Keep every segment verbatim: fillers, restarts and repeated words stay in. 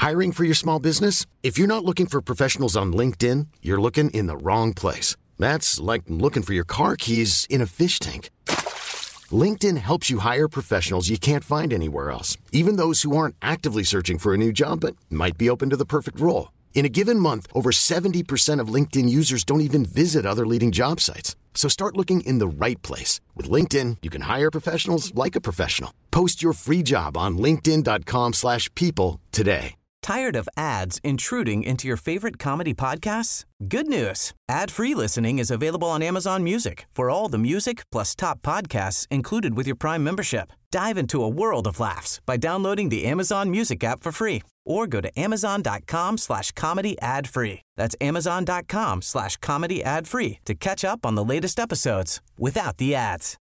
Hiring for your small business? If you're not looking for professionals on LinkedIn, you're looking in the wrong place. That's like looking for your car keys in a fish tank. LinkedIn helps you hire professionals you can't find anywhere else, even those who aren't actively searching for a new job but might be open to the perfect role. In a given month, over seventy percent of LinkedIn users don't even visit other leading job sites. So start looking in the right place. With LinkedIn, you can hire professionals like a professional. Post your free job on linkedin.com slash people today. Tired of ads intruding into your favorite comedy podcasts? Good news. Ad-free listening is available on Amazon Music for all the music plus top podcasts included with your Prime membership. Dive into a world of laughs by downloading the Amazon Music app for free or go to amazon.com slash comedy ad free. That's amazon.com slash comedy ad free to catch up on the latest episodes without the ads.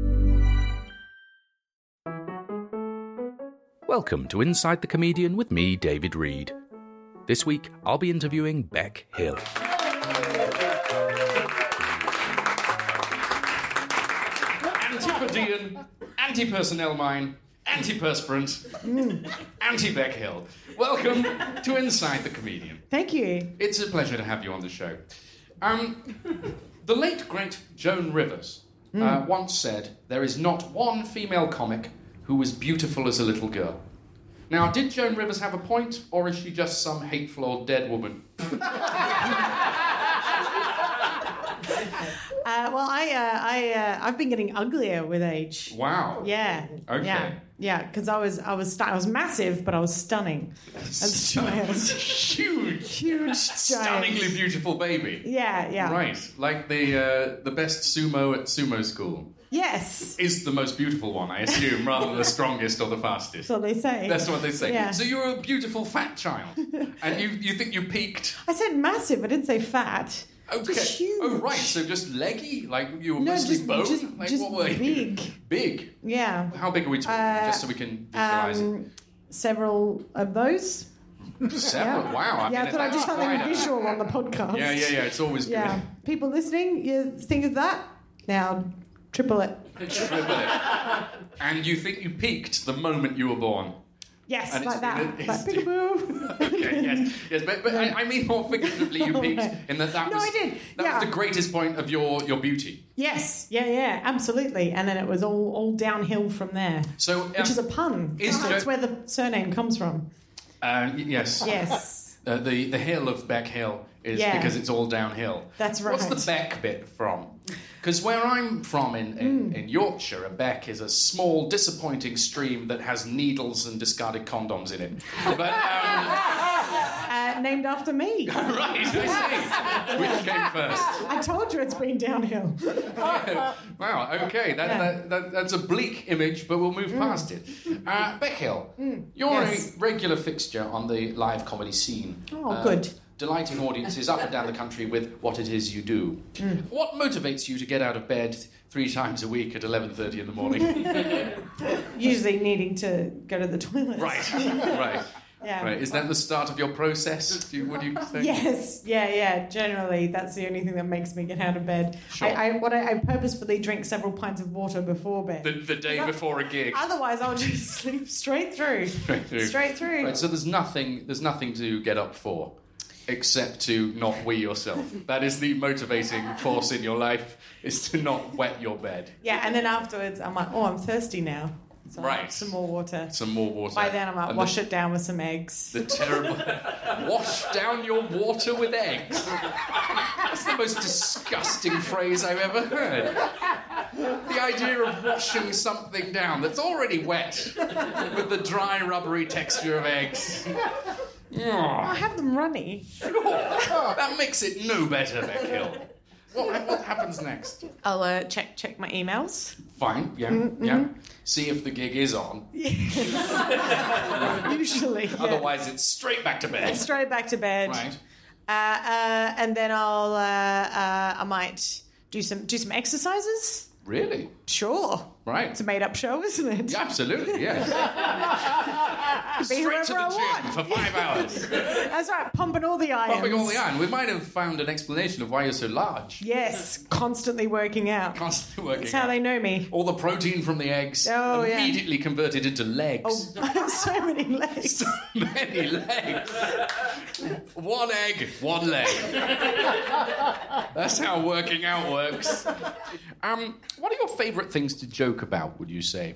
Welcome to Inside the Comedian with me, David Reed. This week, I'll be interviewing Bec Hill. Antipodean, anti-personnel mine, antiperspirant, mm. anti-Bec Hill. Welcome to Inside the Comedian. Thank you. It's a pleasure to have you on the show. Um, the late, great Joan Rivers mm. uh, once said, "There is not one female comic who was beautiful as a little girl." Now, did Joan Rivers have a point, or is she just some hateful old dead woman? Uh, well, I, uh, I, uh, I've been getting uglier with age. Wow. Yeah. Okay. Yeah, yeah. Because I was, I was, st- I was massive, but I was stunning. Stunning. Huge, huge, stunningly giant. beautiful baby. Yeah, yeah. Right, like the uh, the best sumo at sumo school. Yes. Is the most beautiful one, I assume, rather than the strongest or the fastest. That's what they say. That's what they say. Yeah. So you're a beautiful fat child, and you you think you peaked. I said massive. I didn't say fat. Okay. Just huge. Oh, right. So just leggy? Like you were no, mostly just, bone? Just, like just what were you? big. Big? Yeah. How big are we talking? Uh, just so we can visualise um, it. Several of those. Several? Yeah. Wow. I yeah, mean, I thought I'd do that's something quite a- visual on the podcast. Yeah, yeah, yeah. It's always Yeah. good. People listening, you think of that? Now, triple it. Triple it. And you think you peaked the moment you were born? Yes, And like that. it's- Like peekaboo. Okay, yes, yes, but, but I, I mean more figuratively, you peaked in that that No, was I did, that yeah. was the greatest point of your, your beauty. Yes, yeah, yeah, absolutely. And then it was all, all downhill from there. So, um, which is a pun. is That's Jo- where the surname comes from. Uh, y- yes. Yes. Uh, the the hill of Bec Hill is Yeah. because it's all downhill. That's What's right. the Bec bit from? Because where I'm from in, in, Mm. in Yorkshire, a beck is a small, disappointing stream that has needles and discarded condoms in it. But um, Uh, named after me. right, I see. Which came first? I told you it's been downhill. Wow, okay, that, Yeah. that, that, that's a bleak image, but we'll move Mm. past it. Uh, Bec Hill, you're Yes. a regular fixture on the live comedy scene. Oh, Uh, good. Delighting audiences up and down the country with what it is you do. Mm. What motivates you to get out of bed three times a week at eleven thirty in the morning? Usually needing to go to the toilet. Right, right. Yeah. Right. Is that the start of your process? Do you, what do you think? Yes, yeah, yeah. Generally, that's the only thing that makes me get out of bed. Sure. I, I, what I, I purposefully drink several pints of water before bed. The, the day That- before a gig. Otherwise, I'll just sleep straight through. Straight through. Straight through. Right, so there's nothing there's nothing to get up for except to not wee yourself. That is the motivating force in your life, is to not wet your bed. Yeah, and then afterwards, I'm like, oh, I'm thirsty now. So I'll have Right. some more water. Some more water. By then, I might And wash the, it down with some eggs. The terrible... Wash down your water with eggs. That's the most disgusting phrase I've ever heard. The idea of washing something down that's already wet with the dry, rubbery texture of eggs. I have them runny. That makes it no better, Bec Hill. What, what happens next? I'll uh, check check my emails. Fine, yeah, Mm-hmm. yeah. See if the gig is on. Usually, yeah. Otherwise, it's straight back to bed. Straight back to bed. Right. Uh, uh, and then I'll uh, uh, I might do some do some exercises. Really? Sure. Right. It's a made-up show, isn't it? Yeah, absolutely, yeah. Be Straight to whoever I the gym want. for five hours. That's right, pumping all the irons. Pumping all the iron. We might have found an explanation of why you're so large. Yes, constantly working out. Constantly working That's how out. they know me. All the protein from the eggs Oh, yeah. immediately converted into legs. Oh, so many legs. So many legs. One egg, one leg. That's how working out works. Um, what are your favourite things to joke about, would you say?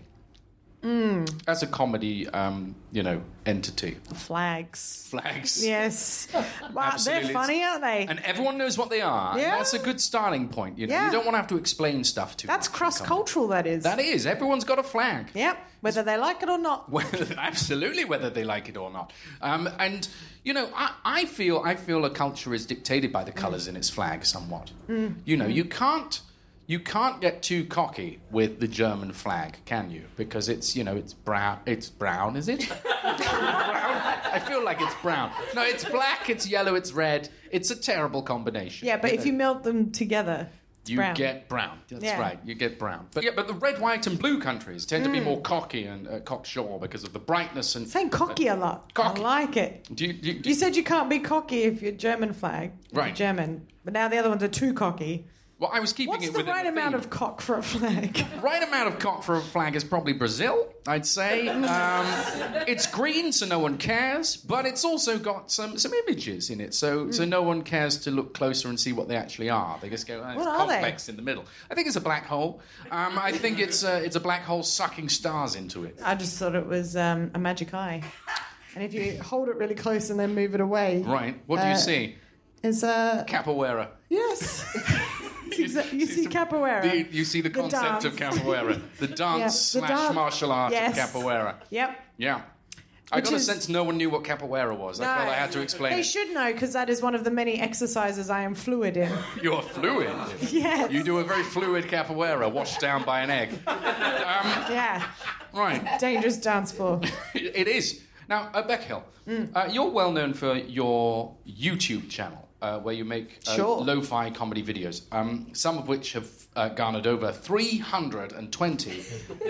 Mm. As a comedy, um, you know, entity. Flags. Flags. Yes. Wow, they're Absolutely. funny, aren't they? And everyone knows what they are. Yeah. And that's a good starting point. You know, Yeah. you don't want to have to explain stuff to That's much in cross-cultural, that is. comedy. That is. Everyone's got a flag. Yep, whether they like it or not. Well, absolutely, whether they like it or not. Um, and you know, I, I feel I feel a culture is dictated by the colours in its flag somewhat. Mm. You know, you can't you can't get too cocky with the German flag, can you? Because it's you know it's brown. It's brown, is it? Brown? I feel like it's brown. No, it's black. It's yellow. It's red. It's a terrible combination. Yeah, but if you melt them together, it's You brown. get brown. That's Yeah. right. You get brown. But yeah, but the red, white, and blue countries tend to be more cocky and uh, cocksure because of the brightness and. Saying cocky a lot. Cocky. I like it. Do you, do you, do You said you can't be cocky if you're German flag. If you're Right. German. But now the other ones are too cocky. well, I was keeping What's it the within right the amount theme. of cock for a flag? Right amount of cock for a flag is probably Brazil, I'd say. Um, it's green, so no one cares, but it's also got some, some images in it, so so no one cares to look closer and see what they actually are. They just go, oh, it's What are they? complex in the middle. I think it's a black hole. Um, I think it's a, it's a black hole sucking stars into it. I just thought it was um, a magic eye. And if you hold it really close and then move it away... Right. What do you Uh, see? It's a... Capoeira. Yes. It's exa- you see the- capoeira. the- you see the The concept of dance. capoeira. The dance Yeah, the slash dan- martial art Yes. of capoeira. Yep. Yeah. I Which got a is- sense no one knew what capoeira was. I felt I had to explain They it. should know, because that is one of the many exercises I am fluid in. You're fluid. Yes. You do a very fluid capoeira washed down by an egg. Yeah. Right. Dangerous dance floor. It is. Now, uh, Beckhill, Mm. uh, you're well known for your YouTube channel, uh, where you make uh, Sure. lo-fi comedy videos, um, some of which have uh, garnered over three hundred twenty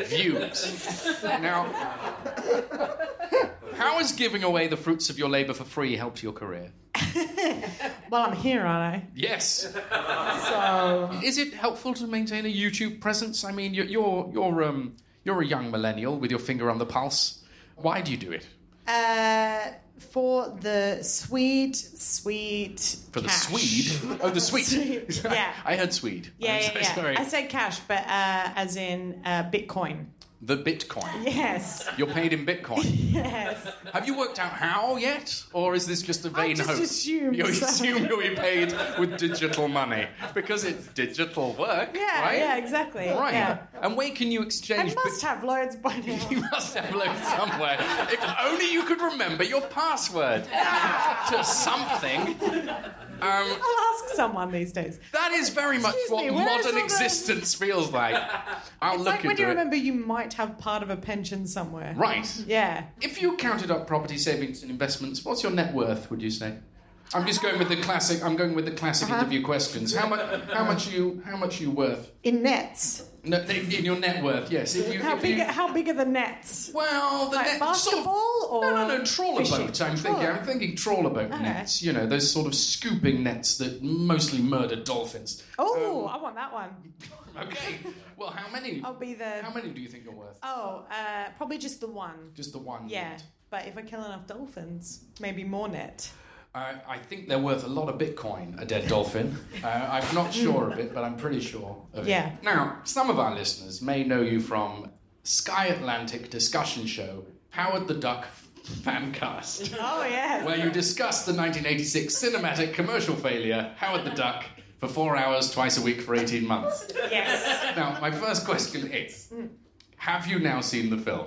views. Now, how has giving away the fruits of your labour for free helped your career? Well, I'm here, aren't I? Yes. So... Is it helpful to maintain a YouTube presence? I mean, you're you're you're, um, you're a young millennial with your finger on the pulse. Why do you do it? Uh, for the Swede, sweet For the cash. Swede? Oh, the Swede. Yeah. I heard Swede. Yeah, I'm yeah, so yeah. sorry. I said cash, but uh, as in uh, Bitcoin. The Bitcoin. Yes. You're paid in Bitcoin. Yes. Have you worked out how yet? Or is this just a vain just hope? assumed You so. assume you'll be paid with digital money. Because it's digital work, Yeah, right? yeah, exactly. Right. Yeah. And where can you I exchange... must bit- have loads by now. You must have loads somewhere. If only you could remember your password to something. Um, I'll ask someone these days. that is very much Excuse what me, where is modern all the- existence feels like. I'll It's look like when into you it. remember you might have part of a pension somewhere. Right. Yeah. If you counted up property savings and investments, what's your net worth, would you say? I'm just going with the classic. I'm going with the classic Uh-huh. interview questions. How much? How much are you? How much are you worth? In nets. No, in your net worth, yes. If you, How if big? you, How big are the nets? well, the Like net, basketball sort of, or no, no, no, trawler fishing? boat. I'm Trawler. thinking. I'm thinking trawler boat Okay. nets. You know, those sort of scooping nets that mostly murder dolphins. Oh, I want that one. Okay. Well, how many? I'll be the. How many do you think you're worth? Oh, uh, probably just the one. Just the one. Yeah, net. but if I kill enough dolphins, maybe more net. Uh, I think they're worth a lot of Bitcoin, a dead dolphin. Uh, I'm not sure of it, but I'm pretty sure of Yeah. it. Now, some of our listeners may know you from Sky Atlantic discussion show, Howard the Duck Fancast, Oh yeah. where you discuss the nineteen eighty-six cinematic commercial failure, Howard the Duck, for four hours twice a week for eighteen months. Yes. Now, my first question is, have you now seen the film?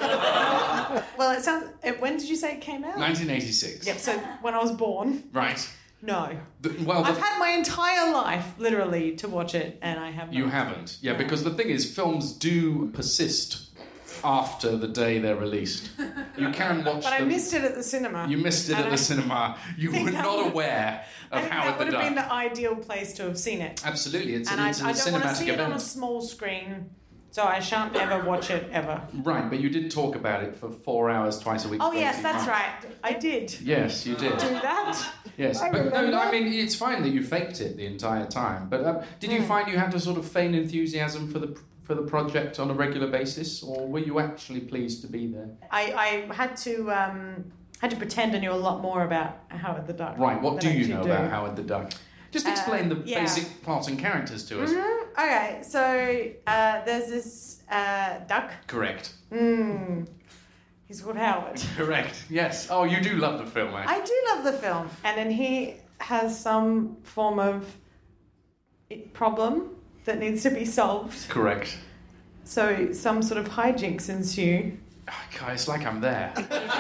Well, it sounds. It, when did you say it came out? nineteen eighty-six. Yep. So when I was born. Right. No. The, well, the, I've had my entire life, literally, to watch it, and I have not. You haven't. Yeah, because the thing is, films do persist after the day they're released. You can watch But I them. missed it at the cinema. You missed it And at I the cinema. You think were that not would- aware I of think Howard that would the have been Duck. the ideal place to have seen it. Absolutely, it's, And an, I, it's I a don't want to cinematic see it on a event. small screen So I shan't ever watch it ever. Right, but you did talk about it for four hours twice a week. Oh for yes, eighteen that's months. right. I did Yes, you did. do that. Yes, I but no, remember. no, I mean it's fine that you faked it the entire time. But um, did you Mm. find you had to sort of feign enthusiasm for the for the project on a regular basis, or were you actually pleased to be there? I, I had to um, had to pretend I knew a lot more about Howard the Duck. Right. What than do I you actually know do. about Howard the Duck? Just Uh, explain the yeah. basic plot and characters to us. Mhm. Okay, so uh, there's this uh, duck. Correct. Mm. He's called Howard. Correct. Yes. Oh, you do love the film, eh? I do love the film, and then he has some form of i- problem that needs to be solved. Correct. So some sort of hijinks ensue. Oh, God, it's like I'm there.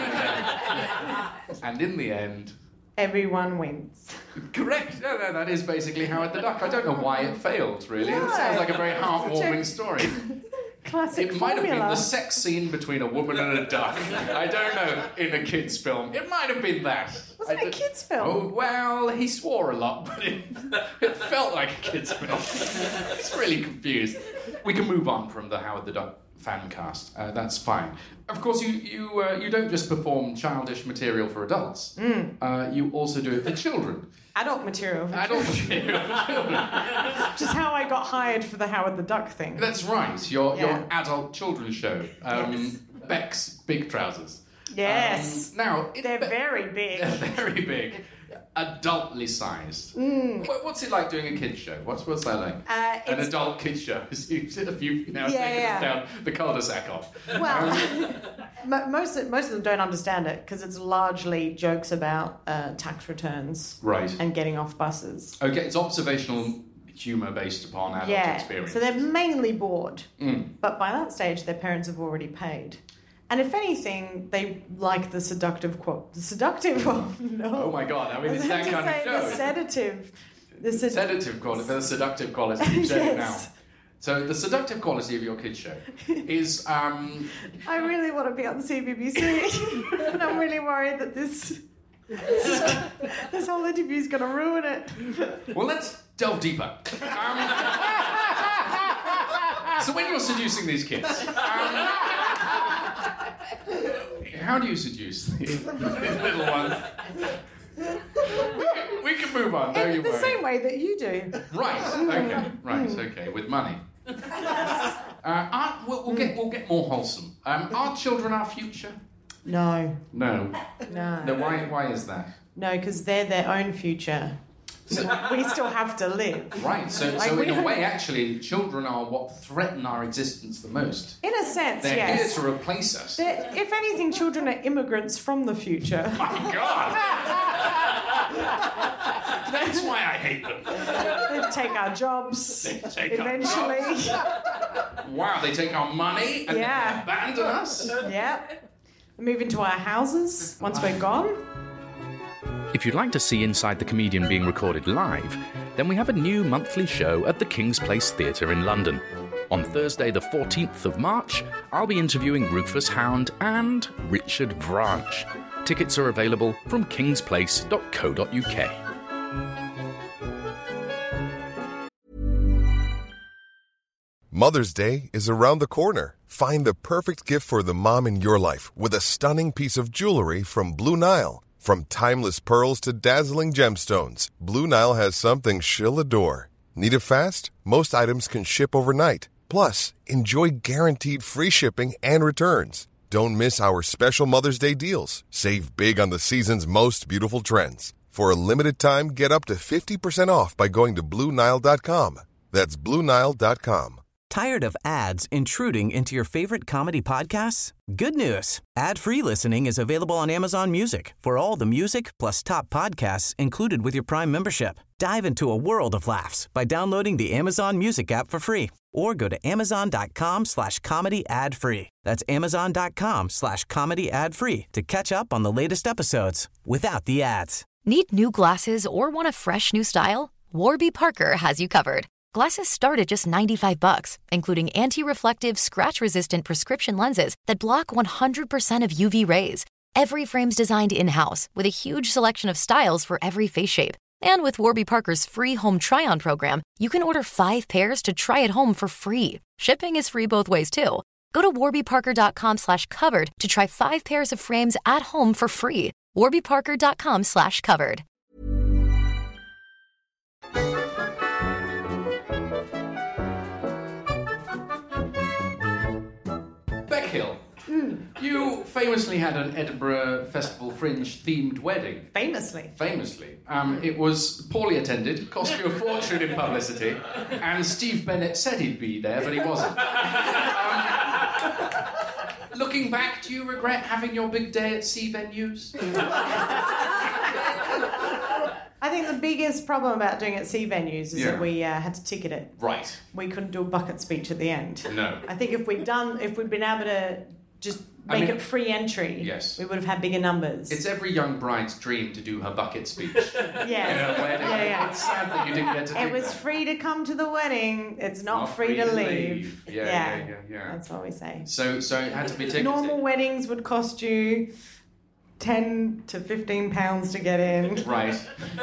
And in the end, Everyone wins. correct. No, no, that is basically Howard the Duck. I don't know why it failed. Really, it No. sounds like a very heartwarming Such a- story. Classic It might have been formula. the sex scene between a woman and a duck. I don't know, in a kid's film. It might have been that. Was it I a don't- kid's film? Oh, well, he swore a lot, but it, it felt like a kid's film. It's really confused. We can move on from the Howard the Duck fan cast. Uh, that's fine. Of course, you you uh, you don't just perform childish material for adults. Mm. Uh, you also do it for children. Adult material. Adult material for children. Which is how I got hired for the Howard the Duck thing. That's right. Your Yeah. your adult children's show. Um, Yes. Beck's Big Trousers. Yes. Um, now it- They're very big. They're very big, adultly sized. Mm. What, what's it like doing a kids show? What's what's that like? Uh, An it's, adult kids show. If you've now Yeah, taken yeah. us down the cul-de-sac off. well, mo- most of, most of them don't understand it because it's largely jokes about uh, tax returns Right. and getting off buses. Okay, it's observational humour based upon adult Yeah, experience. so they're mainly bored, Mm. but by that stage, their parents have already paid. And if anything, they like the seductive quote. The seductive, oh no. Oh my God! I mean, I it's was that going to kind of say show. the sedative. The sed- Sedative quality, the seductive quality. You've said it now. Yes. So the seductive quality of your kids show is um, I really want to be on C B B C, and I'm really worried that this this whole interview is going to ruin it. well. Let's delve deeper. Um, so when you're seducing these kids, um, how do you seduce these little ones? We can, we can move on. Don't you In the worry. same way that you do. Right. Okay. Right. Okay. With money. Uh, are, we'll, we'll get we'll get more wholesome. Um, are children our future? No, No. no, No. Why? Why is that? no, because they're their own future. We still have to live. Right. So, Like, so we in a don't- way, actually, children are what threaten our existence the most. In a sense, They're yes. here to replace us. They're- if anything, children are immigrants from the future. My God. That's why I hate them. They take our jobs They take our eventually. Wow. They take our money and Yeah. then abandon us. Yeah. Move into our houses once we're gone. If you'd like to see Inside the Comedian being recorded live, then we have a new monthly show at the King's Place Theatre in London. On Thursday, the fourteenth of March, I'll be interviewing Rufus Hound and Richard Branch. Tickets are available from kingsplace dot co dot uk. Mother's Day is around the corner. Find the perfect gift for the mom in your life with a stunning piece of jewelry from Blue Nile. From timeless pearls to dazzling gemstones, Blue Nile has something she'll adore. Need it fast? Most items can ship overnight. Plus, enjoy guaranteed free shipping and returns. Don't miss our special Mother's Day deals. Save big on the season's most beautiful trends. For a limited time, get up to fifty percent off by going to Blue Nile dot com. That's Blue Nile dot com. Tired of ads intruding into your favorite comedy podcasts? Good news. Ad-free listening is available on Amazon Music for all the music plus top podcasts included with your Prime membership. Dive into a world of laughs by downloading the Amazon Music app for free or go to amazon.com slash comedy ad free. That's amazon.com slash comedy ad free to catch up on the latest episodes without the ads. Need new glasses or want a fresh new style? Warby Parker has you covered. Glasses start at just ninety-five bucks, including anti-reflective, scratch-resistant prescription lenses that block one hundred percent of U V rays. Every frame's designed in-house with a huge selection of styles for every face shape. And with Warby Parker's free home try-on program, you can order five pairs to try at home for free. Shipping is free both ways, too. Go to warbyparker.com slash covered to try five pairs of frames at home for free. warbyparker.com slash covered. Beckhill, mm. you famously had an Edinburgh Festival Fringe themed wedding. Famously. Famously. Um, it was poorly attended, cost you a fortune in publicity, and Steve Bennett said he'd be there, but he wasn't. Um, looking back, do you regret having your big day at sea venues? I think the biggest problem about doing it at sea venues is Yeah. that we uh, had to ticket it. Right. We couldn't do a bucket speech at the end. No. I think if we'd done, if we'd been able to just make I mean, it free entry, yes. we would have had bigger numbers. It's every young bride's dream to do her bucket speech. Yes. In a wedding. Yeah, yeah. It's sad that you didn't get to do It was that. free to come to the wedding. It's not, Not free, to leave. Yeah, yeah, yeah, yeah. That's what we say. So, so it had to be ticketed. Normal weddings would cost you ten to fifteen pounds to get in. Right.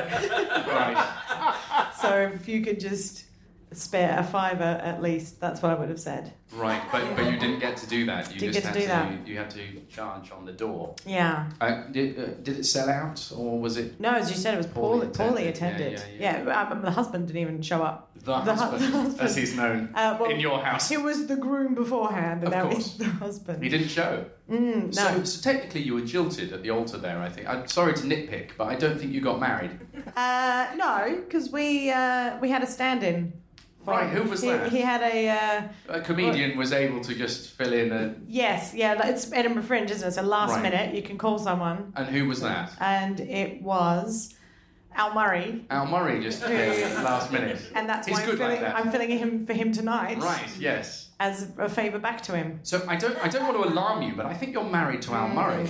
Right. So if you could just spare a fiver at least, that's what I would have said. Right, but but you didn't get to do that. You Didn't just get to had do that. You, you had to charge on the door. Yeah. Uh, did uh, did it sell out, or was it No, as you said, it was poorly, Poorly poorly attended. attended. Yeah, Yeah, um, the husband didn't even show up. the, The hu- husband, the husband. as he's known Uh, well, in your house? He was the groom beforehand, and Of now course. he's the husband. He didn't show. Mm, So, no. so technically, you were jilted at the altar there. I think. I'm sorry to nitpick, but I don't think you got married. Uh, no, because we uh, we had a stand-in. Right, who was he, that? He had a... Uh, A comedian was able to just fill in a. yes, yeah, like, it's Edinburgh Fringe, isn't it? So last Right. minute, you can call someone. And who was that? And it was Al Murray. Al Murray just appeared at the last minute. And that's He's why I'm good filling, like that. I'm filling him for him tonight. Right. Yes. As a favour back to him. So I don't I don't want to alarm you, but I think you're married to Al Murray.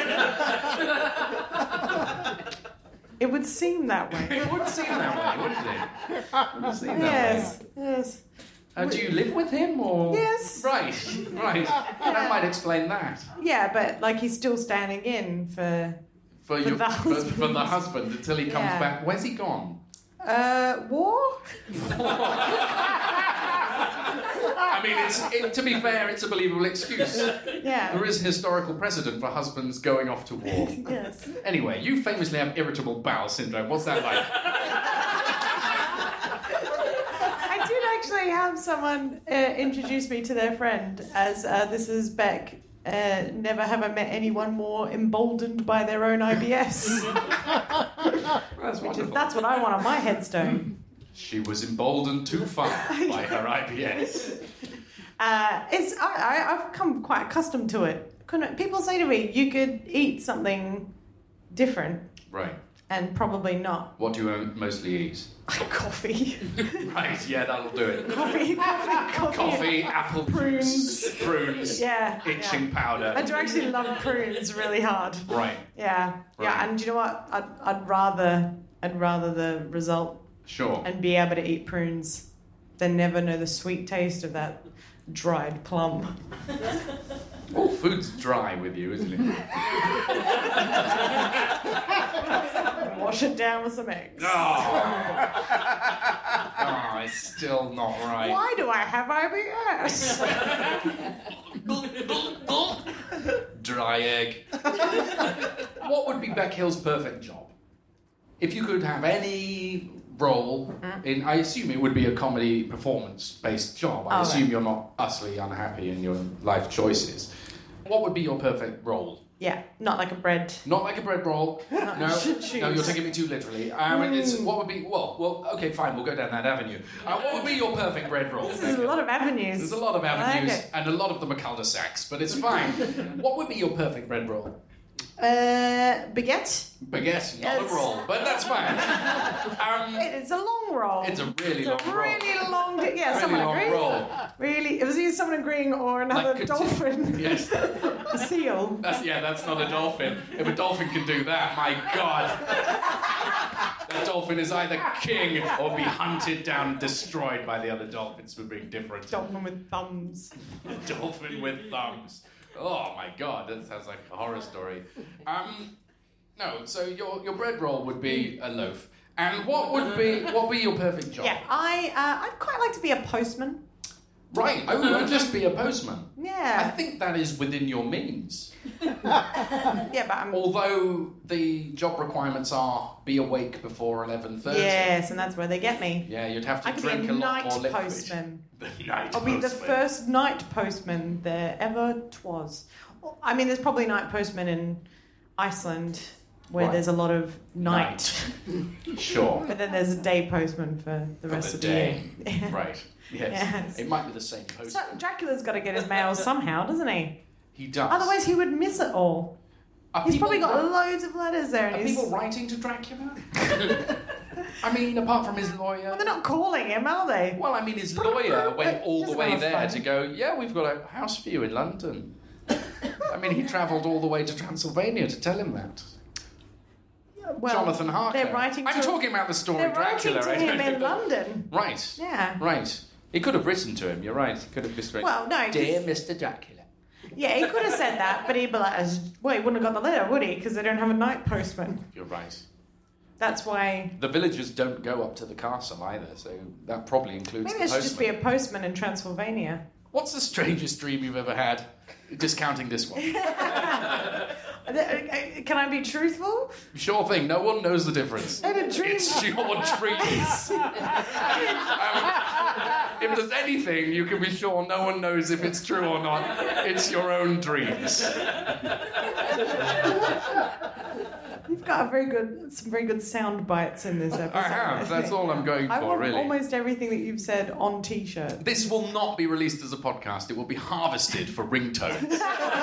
It would seem that way. It would seem that way, wouldn't it? It would seem that Yes, way. yes. Uh, do you live with him, or? Yes. Right, right. That might explain that. Yeah, but like he's still standing in for For, For you, the for, for husband. the husband until he comes Yeah. back. Where's he gone? uh war. I mean, it's it, to be fair, it's a believable excuse. Yeah. There is historical precedent for husbands going off to war. Yes. Anyway, you famously have irritable bowel syndrome. What's that like? I did actually have someone uh, introduce me to their friend as uh, this is Beck. Uh, never have I met anyone more emboldened by their own I B S. That's wonderful. That's what I want on my headstone. She was emboldened too far by her I B S. Uh, it's I, I, I've come quite accustomed to it. Couldn't, people say to me, you could eat something different, Right. and probably not. What do you mostly eat? Coffee. Right, yeah, that'll do it. coffee, coffee, coffee. Coffee, apple Prunes. juice, prunes, Yeah. itching yeah. powder. I do actually love prunes really hard. Right, Yeah. Right. Yeah, and do you know what? I'd, I'd rather I'd rather the result sure. and be able to eat prunes than never know the sweet taste of that dried plum. All food's dry with you, isn't it? Wash it down with some eggs. Oh. Oh, it's still not right. Why do I have I B S? Dry egg. What would be Beckhill's perfect job? If you could have any role in, I assume it would be a comedy performance-based job. I Oh, assume right. you're not utterly unhappy in your life choices. What would be your perfect role? Yeah, not like a bread. Not like a bread roll. No, Should no, you're choose. taking me too literally. Um, it's, what would be? Well, well, okay, fine. We'll go down that avenue. Uh, what would be your perfect bread roll? This is a lot of avenues. There's a lot of avenues, I like it. and a lot of them are cul-de-sacs, but it's fine. What would be your perfect bread roll? Uh, baguette. Baguette, not Yes. a roll, but that's fine. Um, It- It's a long roll. it's a really It's long a roll. really long. Yeah, Really someone long agrees. roll. Really, it was either someone agreeing or another Like, dolphin. Yes. A seal. That's, yeah, that's not a dolphin. If a dolphin can do that, my God. That dolphin is either king or be hunted down and destroyed by the other dolphins for being different. Dolphin with thumbs. A dolphin with thumbs. Oh my God, that sounds like a horror story. Um, no, so your your bread roll would be a loaf, And what would be what would be your perfect job? Yeah, I uh, I'd quite like to be a postman. Right. Oh, I'd just be a postman. I Yeah. think that is within your means. Yeah, but I'm... Although the job requirements are be awake before eleven thirty. Yes, and that's where they get me. Yeah, you'd have to I could be drink a a, lot night more liquid. postman. The night I'll be the postman. first night postman there ever twas. Well, I mean, there's probably night postmen in Iceland where Right. there's a lot of night. Sure. But then there's a day postman for the For rest the of day. the year. Right. Yes. Yes. It might be the same So postman. Dracula's got to get his mail somehow, doesn't he? He does. Otherwise, he would miss it all. Are He's people probably got wri- loads of letters there. Are And he's... people writing to Dracula? I mean, apart from his lawyer. Well, they're not calling him, are they? Well, I mean, his lawyer went all the Doesn't way have there fun. to go, yeah, we've got a house for you in London. I mean, he travelled all the way to Transylvania to tell him that. Well, Jonathan Harker. They're writing. I'm to... talking about the story They're Dracula. writing to right? him in London. Right. Yeah. Right. He could have written to him, you're right. He could have just written, Well, no, 'cause- Dear Mister Dracula. Yeah, he could have said that, but he'd be like, well, he wouldn't have got the letter, would he? Because they don't have a night postman. You're right. That's why. The villagers don't go up to the castle either, so that probably includes Maybe the there should just be postman. a postman in Transylvania. What's the strangest dream you've ever had? Discounting this one. Can I be truthful? Sure thing, no one knows the difference. I had a dream. It's your dreams. um, if there's anything, you can be sure no one knows if it's true or not. It's your own dreams. You've got a very good, some very good sound bites in this episode. I have, that's all I'm going I for, want really. almost everything that you've said on T-shirt. This will not be released as a podcast. It will be harvested for ringtones.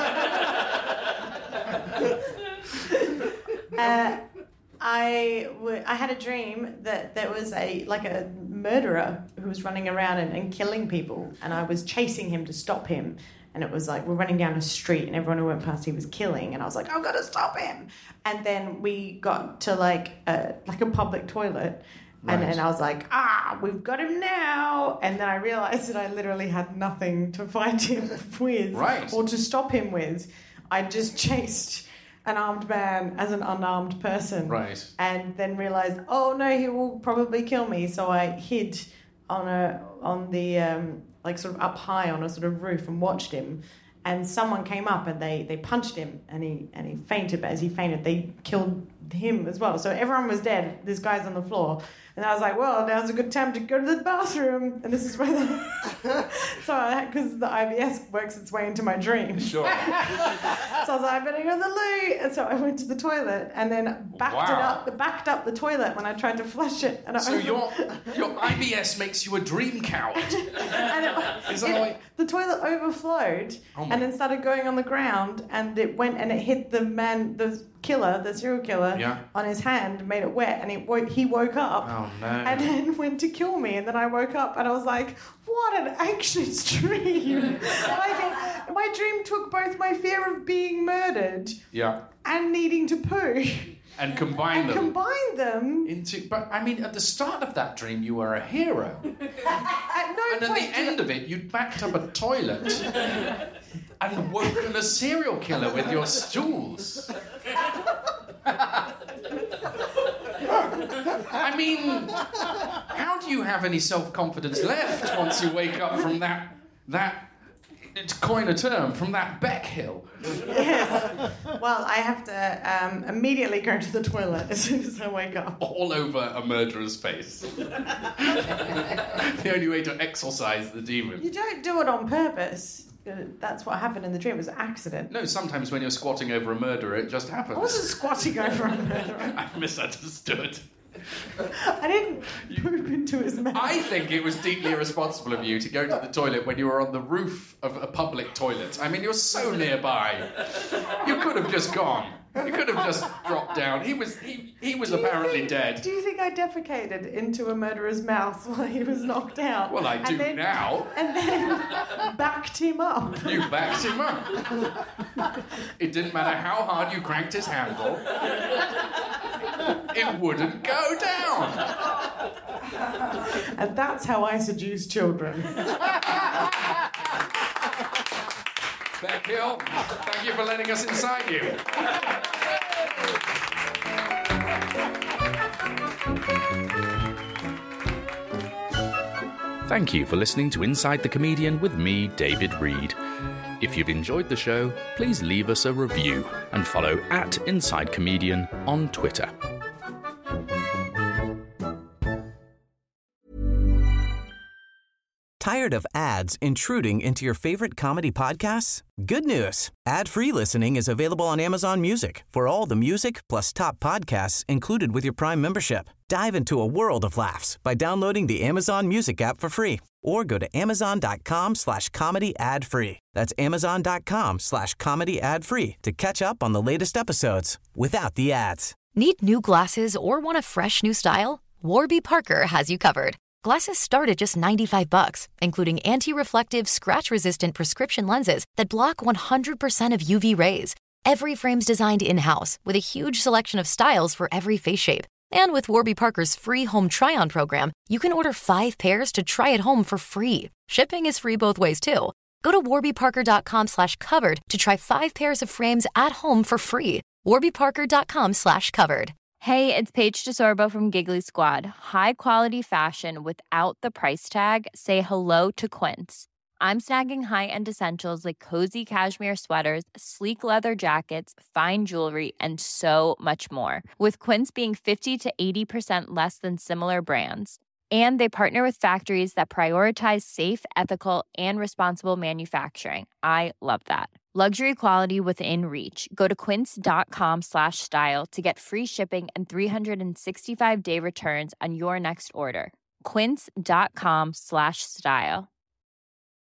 Uh, I, w- I had a dream that there was a like a murderer who was running around and, and killing people, and I was chasing him to stop him. And it was like we're running down a street, and everyone who went past he was killing, and I was like, I've got to stop him. And then we got to like a like a public toilet. And Right. then I was like, ah, we've got him now. And then I realised that I literally had nothing to fight him with Right. or to stop him with. I just chased an armed man as an unarmed person. Right. And then realised, oh no, he will probably kill me. So I hid on a on the um, like sort of up high on a sort of roof and watched him. And someone came up and they, they punched him and he and he fainted. But as he fainted, they killed him as well. So everyone was dead. This guy's on the floor. And I was like, well, now's a good time to go to the bathroom. And this is where the... so, because the I B S works its way into my dreams. Sure. So I was like, I better go to the loo. And so I went to the toilet and then backed it Wow. up, backed up the toilet when I tried to flush it. And I So opened- your your I B S makes you a dream coward. and it, Is that it- why- the toilet overflowed Oh my- and then started going on the ground, and it went and it hit the man, the killer, the serial killer, Yeah. on his hand, made it wet, and it woke, he woke up Oh, no. and then went to kill me. And then I woke up and I was like, what an anxious dream. Like, my dream took both my fear of being murdered Yeah. and needing to poo And combine and them combined them. into. But I mean, at the start of that dream, you were a hero, At no and at point the end of it, you'd backed up a toilet and woken a serial killer with your stools. I mean, how do you have any self-confidence left once you wake up from that that? To coin a term, from that Beck Hill. Yes. Well, I have to um, immediately go to the toilet as soon as I wake up. All over a murderer's face. The only way to exorcise the demon. You don't do it on purpose. Uh, That's what happened in the dream. It was an accident. No, sometimes when you're squatting over a murderer, it just happens. I wasn't squatting over a murderer. I misunderstood. I didn't poop into his mouth. I think it was deeply irresponsible of you to go to the toilet when you were on the roof of a public toilet. I mean, you're so nearby. You could have just gone. You could have just dropped down. He was he, he was Do you apparently think- dead. Do you think I defecated into a murderer's mouth while he was knocked out? Well, I And do then- now. And then backed him up. You backed him up. It didn't matter how hard you cranked his handle. It wouldn't go down. And that's how I seduce children. Beck Hill, thank you for letting us inside you. Thank you for listening to Inside the Comedian with me, David Reed. If you've enjoyed the show, please leave us a review and follow at Inside Comedian on Twitter. Tired of ads intruding into your favorite comedy podcasts? Good news. Ad-free listening is available on Amazon Music for all the music plus top podcasts included with your Prime membership. Dive into a world of laughs by downloading the Amazon Music app for free or go to amazon.com slash comedy ad free. That's amazon.com slash comedy ad free to catch up on the latest episodes without the ads. Need new glasses or want a fresh new style? Warby Parker has you covered. Glasses start at just ninety-five bucks, including anti-reflective, scratch-resistant prescription lenses that block one hundred percent of U V rays. Every frame's designed in-house with a huge selection of styles for every face shape. And with Warby Parker's free home try-on program, you can order five pairs to try at home for free. Shipping is free both ways, too. Go to warbyparker.com slash covered to try five pairs of frames at home for free. warbyparker.com slash covered. Hey, it's Paige DeSorbo from Giggly Squad. High quality fashion without the price tag. Say hello to Quince. I'm snagging high-end essentials like cozy cashmere sweaters, sleek leather jackets, fine jewelry, and so much more. With Quince being fifty to eighty percent less than similar brands. And they partner with factories that prioritize safe, ethical, and responsible manufacturing. I love that. Luxury quality within reach. Go to quince.com slash style to get free shipping and three sixty-five day returns on your next order. Quince.com slash style.